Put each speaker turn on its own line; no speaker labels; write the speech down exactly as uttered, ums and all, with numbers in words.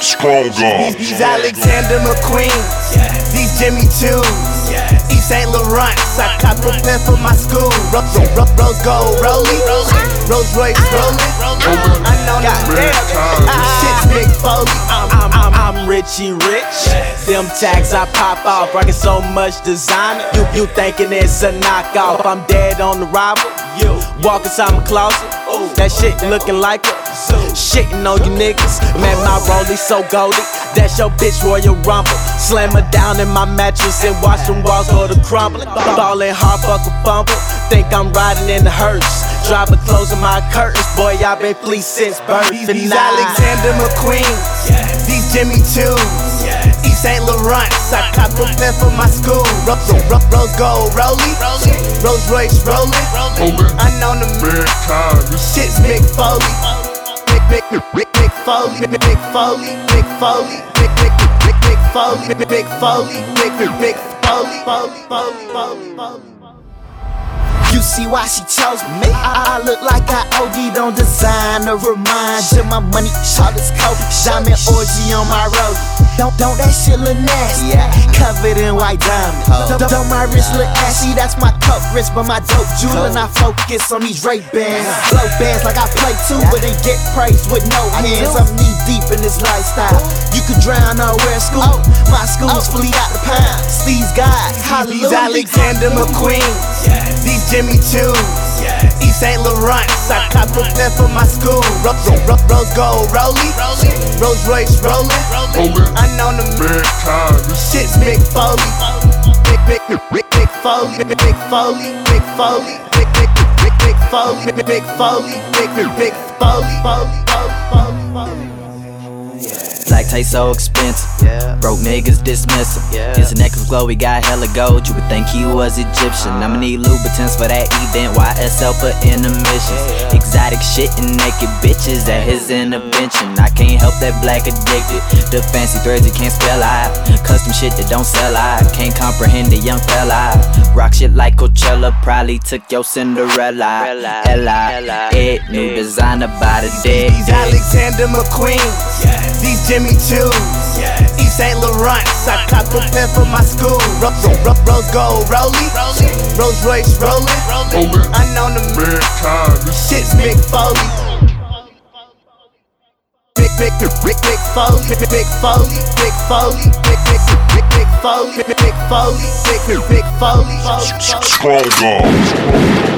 Strong arm.
These Alexander McQueen, these Jimmy Choos, East Saint Laurents. I cop a pen for my school. Rose, rose, rose gold, rollie, Rolls Royce rolling. I know goddamn, shit's Big Foley. I'm, I'm, I'm, I'm Richie Rich. Them tags I pop off, rockin' so much designer. You, you thinking it's a knockoff? I'm dead on the rival. Walk inside my closet, that shit looking like a shitting on you niggas. Man, my rollie so goldy. That's your bitch Royal Rumble. Slam her down in my mattress and watch them walls go to crumbling. Ballin' hard, fuck a fumble. Think I'm riding in the hearse. Driver closing my curtains. Boy, I been fleeced since birth. These Alexander McQueen, these Jimmy Choos, East Saint Laurents. I cop a pen for my school. Rose, rose gold, rollie, Rolls Royce rolling. I know the
Mankind.
shit's Big Foley. Big, big, big, big Foley, big, big Foley, big Foley, big, big, big, big Foley, big, big Foley, big, big, big Foley, Foley, Foley, Foley, Foley. You see why she chose me? I, I look like I O D'd on design. A reminder, my money, Charlotte's coat, diamond orgy on my road. Don't, don't that shit look nasty? Covered in white diamonds. Don't, don't my wrist look ashy? That's my cup wrist, but my dope jewel, and I focus on these Ray bands. Blow bands like I play too, but they get praised with no hands. I'm knee deep in this lifestyle. You could drown nowhere school. My school's fully out the pounds. These guys, hallelujah. These Alexander McQueen, these Jimmy Choos, East Saint Laurents. I cop a pen for my school. Rose, rose, rose gold, rollie, Rolls Royce rolling. I know the
Mankind.
shit's Big Foley. Big, big, big, big Foley, big, big Foley, big Foley, big, big, big, big Foley, big, big Foley, big, big, big Foley, Foley, Foley, Foley.
Black taste so expensive, yeah. Broke niggas dismiss him, yeah. His necklace glow, he got hella gold. You would think he was Egyptian. uh. I'ma need Louboutins for that event. Y S L put in the missions, yeah, yeah. Exotic shit and naked bitches at his intervention. I can't help that black addicted. The fancy threads you can't spell out. Custom shit that don't sell out. Can't comprehend the young fella. Rock shit like Coachella. Probably took your Cinderella. Ella, Ed, new designer by the dead.
These Alexander McQueen, these Jimmy Choos, East Saint Laurents. I cop a pen for my school. Rose, rose, rose gold, rollie, Rolls Royce rolling. I know the
Mankind.
shit's Big Foley. Big, big, big, big Foley, big, big Foley, big Foley, big, big, big, big Foley, big, big Foley, big, big Foley, Foley, Foley.
Strong arm.